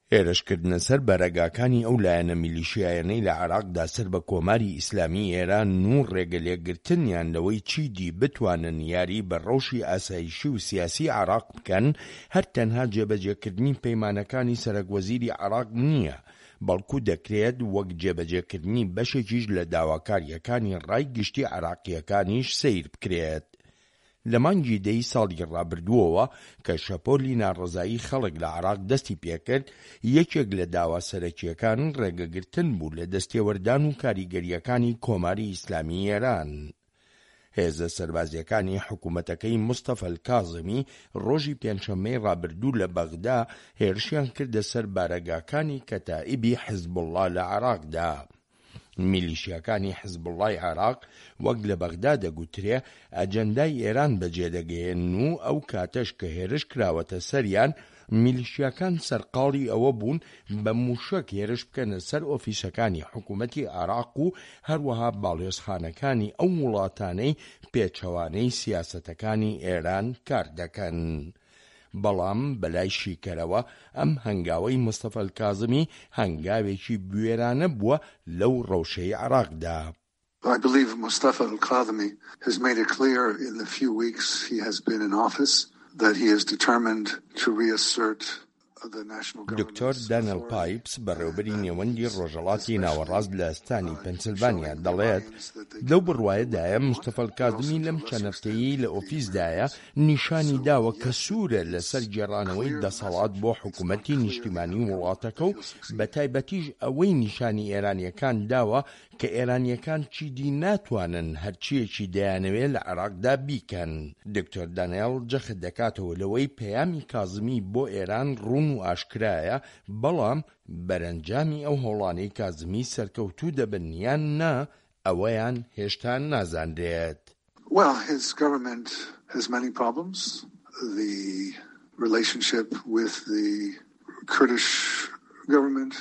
هێرشکردنە سەر بەرەگاکانی ئەو لایەنە میلیشیایانەی لە عێراقدا سەر بە کۆماری ئیسلامی ئێران و ڕێگەلێکگرتنیان لەوەی چیدی بتوانن یاری بە ڕەوشی ئاسایشی و سیاسی عێراق بکەن هەر تەنها جێبەجێکردنی پەیمانەکانی سەرۆکوەزیری عێراق نییە، بەڵکو دەکرێت وەک جێبەجێکردنی بەشێکیش لە داواکاریەکانی ڕای گشتی عێراقیەکانیش سەیر بکرێت. لە مانگی دەی ساڵی ڕابردووەوە کە شەپۆلی ناڕەزایی خەڵک لە عێراق دەستی پێکرد، یەکێک لە داوا سەرەکیەکان ڕێگەگرتن بوو لە دەستێوەردان و کاریگەریەکانی کۆماری ئیسلامی ئێران. هێزە سەربازیەکانی حکوومەتەکەی مستەفا کاظمی ڕۆژی پێنجشەممەی ڕابردوو لە بەغدا هێرشیان کردە سەر بارەگاکانی کەتائیبی حیزبوڵڵا لە عێراقدا. میلیشیاکانی حیزبوڵڵای عێراق وەک لە بەغدا دەگوترێ ئەجەندای ئێران بەجێدەگەێن و ئەو کاتەش کە هێرش کراوەتە سەریان، میلیشیاکان سەرقاڵی ئەوە بوون بە موشک هێرش بکەنە سەر ئۆفیسەکانی حکوومەتی عێراق و هەروەها باڵێۆزخانەکانی ئەو وڵاتانەی پێچەوانەی سیاسەتەکانی ئێران کار دەکەن. بەڵام بەلای شیکەرەوە ئەم هەنگاوەی مستەفا کاظمی هەنگاوێکی بوێرانە بووە لەو ڕەوشەی عێراقدا. I believe Mustafa al-Kadhimi has made it clear in the few weeks he has been in office that he is determined to reassert the national government. دکتۆر دانیل پایپس بەڕێوەبەری نێوەندی ڕۆژهەڵاتی ناوەڕاست لە ئەستانی پەنسیلڤانیا دەڵێت لەو بڕوایەدایە مستەفا کاظمی لەم چەنەفتەیەی لە ئۆفیسدایە نیشانی داوە کە سوورە لەسەر گێڕانەوەی دەسەڵات بۆ حکوومەتی نیشتیمانی وڵاتەکە و بە تایبەتیش ئەوەی نیشانی ئێرانیەکان داوە کە ئێرانیەکان چیدی ناتوانن هەرچیەکی دەیانەوێت لە عێراقدا بیکەن. دکتۆر دانیێل جەخت دەکاتەوە لەوەی پەیامی کاظمی بۆ ئێران ڕوون و ئاشکرایە، بەڵام بەرەنجامی ئەو هەوڵانەی کاظمی سەرکەوتوو دەبن یان نا ئەوەیان هێشتا نازانرێت. Well, his government has many problems. The relationship with the Kurdish government,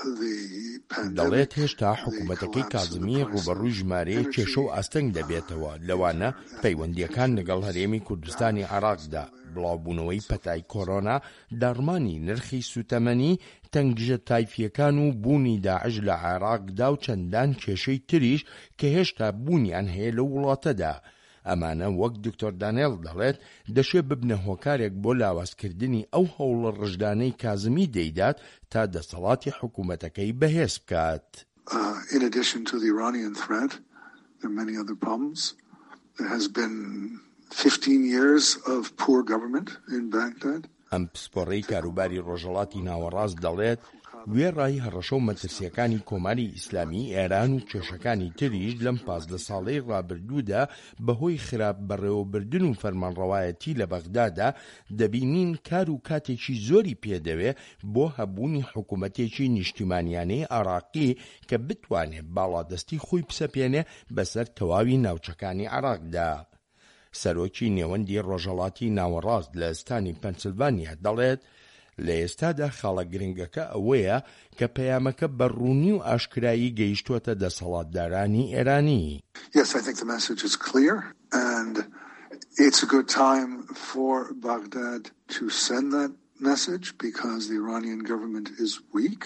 دەڵێت هێشتا حکوومەتەکەی کاظمی ڕوبەڕووی ژمارەیە کێشە و ئاستەنگ دەبێتەوە، لەوانە پەیوەندیەکان لەگەڵ هەرێمی کوردستانی عێراقدا، بڵاوبوونەوەی پەتای کۆرۆنا، داڕمانی نرخی سوتەمەنی، تەنگژە تایفیەکان و بوونی داعش لە عێراقدا و چەندان کێشەی تریش کە هێشتا بوونیان هەیە لە وڵاتەدا. ئەمانە وەک دکتۆر دانیێل دەڵێت دەشێ ببنە هۆکارێک بۆ لاوازکردنی ئەو هەوڵە ڕژدانەی کاظمی دەیدات تا دەسەڵاتی حکوومەتەکەی بەهێز بکات. In addition to the Iranian threat, there are many other problems. There has been 15 years of poor government in Baghdad. ئەم پسپۆڕەی کاروباری ڕۆژهەڵاتی ناوەڕاست دەڵێت وێڕای هەڕەشە و مەترسیەکانی کۆماری ئیسلامی ئێران و کێشەکانی تریش لەم 15 ساڵەی ڕابردوودا بەهۆی خراپ بەڕێوەبردن و فەرمانڕەوایەتی لە بەغدادا دەبینین کار و کاتێکی زۆری پێدەوێ بۆ هەبوونی حکوومەتێکی نیشتیمانیانەی عێراقی کە بتوانێت باڵادەستی خۆی بسەپێنێ بەسەر تەواوی ناوچەکانی عێراقدا. سەرۆکی نێوەندی ڕۆژهەڵاتی ناوەڕاست لە ئەستانی پەنسیلڤانیا دەڵێت لە ئێستادا خاڵە گرنگەکە ئەوەیە کە پەیامەکە بەڕوونی و ئاشکرایی گەیشتووەتە دەسەڵاتدارانی ئێرانی. Yes, I think the message is clear and it's a good time for Baghdad to send that message because the Iranian government is weak.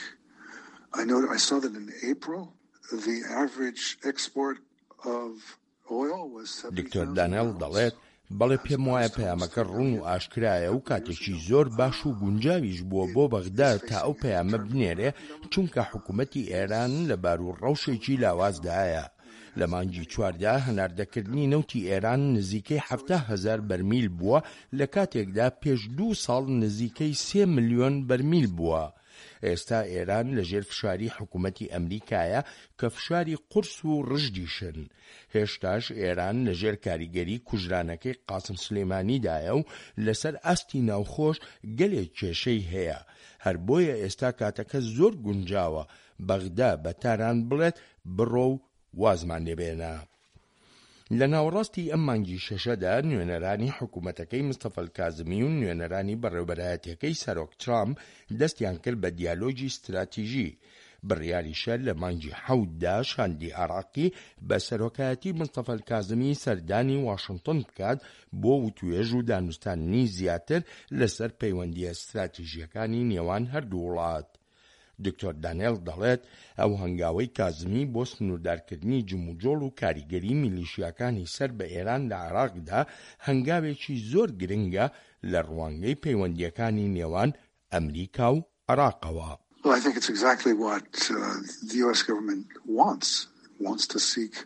I saw that in April the average export of oil was 70,000. دکتۆر دانیێل دەڵێت بەڵێ پێم وایە پەیامەکە ڕوون و ئاشکرایە و کاتێکی زۆر باش و گونجاویش بووە بۆ بەغدا تا ئەو پەیامە بنێرێ، چونکە حکوومەتی ئێران لە بار و ڕەوشێکی لاوازدایە. لە مانگی چواردا هەناردەکردنی نەوتی ئێران نزیکەی 70,000 بەرمیل بووە، لە کاتێکدا پێش 2 ساڵ نزیکەی 3 ملیۆن بەرمیل بووە. ئێستا ئێران لەژێر فشاری حکوومەتی ئەمریکایە کە فشاری قورس و ڕژدیشن. هێشتاش ئێران لەژێر کاریگەری کوژرانەکەی قاسم سلێمانیدایە و لەسەر ئاستی ناوخۆش گەلێک کێشەی هەیە. هەر بۆیە ئێستا کاتەکە زۆر گونجاوە بەغدا بە تاران بڵێت بڕۆ و وازمان لێبێنە. لە ناوەڕاستی ئەم مانگی شەشەدا نوێنەرانی حکوومەتەکەی مستەفا کاظمی و نوێنەرانی بەڕێوەبەرایەتیەکەی سەرۆک ترامپ دەستیان کرد بە دیالۆگی استراتیژی بڕیاریشە لە مانگی 7دا شاندی عراقی بە سەرۆکایەتی مستەفا کازمی سەردانی واشنگتن بکات بۆ وتوێژ و دانوستانی زیاتر لەسەر پەیوەندیە استراتیژیەکانی نێوان هەردوو وڵات. دکتۆر دانیێل دەڵێت ئەو هەنگاوەی کازمی بۆ سنووردارکردنی جموجۆڵ و کاریگەری میلیشیاکانی سەر بە ئێران لە عراقدا هەنگاوێکی زۆر گرنگە لە ڕوانگەی پەیوەندیەکانی نێوان ئەمریکا و عراقەوە. Well, I think it's exactly what the U.S. government wants to seek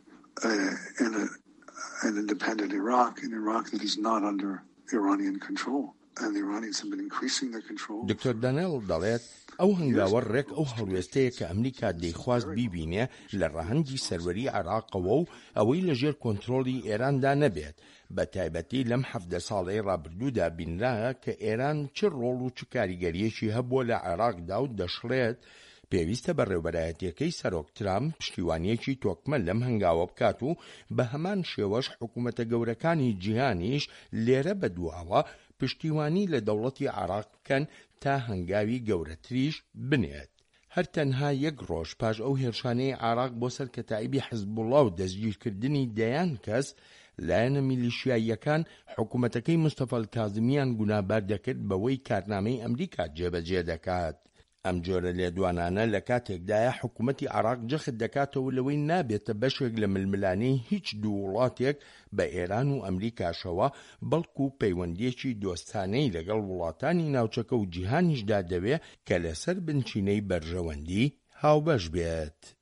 an independent Iraq, an Iraq that is not under Iranian control. And the Iranians have been increasing their control. دکتۆر دانیێل دەڵێت ئەو هەنگاوە ڕێک ئەو هەڵوێستەیە کە ئەمریکا دەیخواست بیبینێ لە ڕەهەندی سەروەری عراقەوە و ئەوەی لەژێر کۆنترۆڵی ئێراندا نەبێت، بە تایبەتی لەم 17 ساڵەی ڕابردوودا بینرایە کە ئێران چ ڕۆڵ و چ کاریگەریەکی هەبووە لە عراقدا و دەشڵێت پێویستە بەڕێوەبەرایەتیەکەی سەرۆک ترامپ پشتیوانیەکی تۆکمە لەم هەنگاوە بکات و بە هەمان شێوەش حکوومەتە گەورەکانی جیهانیش لێرە بەدواوە پشتیوانی لە دەوڵەتی عراق بکەن تا هەنگاوی گەورەتریش بنێت. هەر تەنها یەک ڕۆژ پاش ئەو هێرشانەی عراق بۆ سەر کەتایبی حزبوڵڵا و دەستگیرکردنی دەیان کەس لایەنە میلیشیاییەکان حکوومەتەکەی مستەفا کازمیان گونابار دەکرد بەوەی کارنامەی ئەمریکا جێبەجێ دەکات. ئەم جۆرە لێدوانانە لە کاتێکدایە حکوومەتی عراق جەخت دەکاتەوە لەوەی نابێتە بەشێک لە ململانەی هیچ دوو وڵاتێک بە ئێران و ئەمریکاشەوە، بەڵکو پەیوەندیەکی دۆستانەی لەگەڵ وڵاتانی ناوچەکە و جیهانیشدا دەوێت کە لەسەر بنچینەی بەرژەوەندی هاوبەش بێت.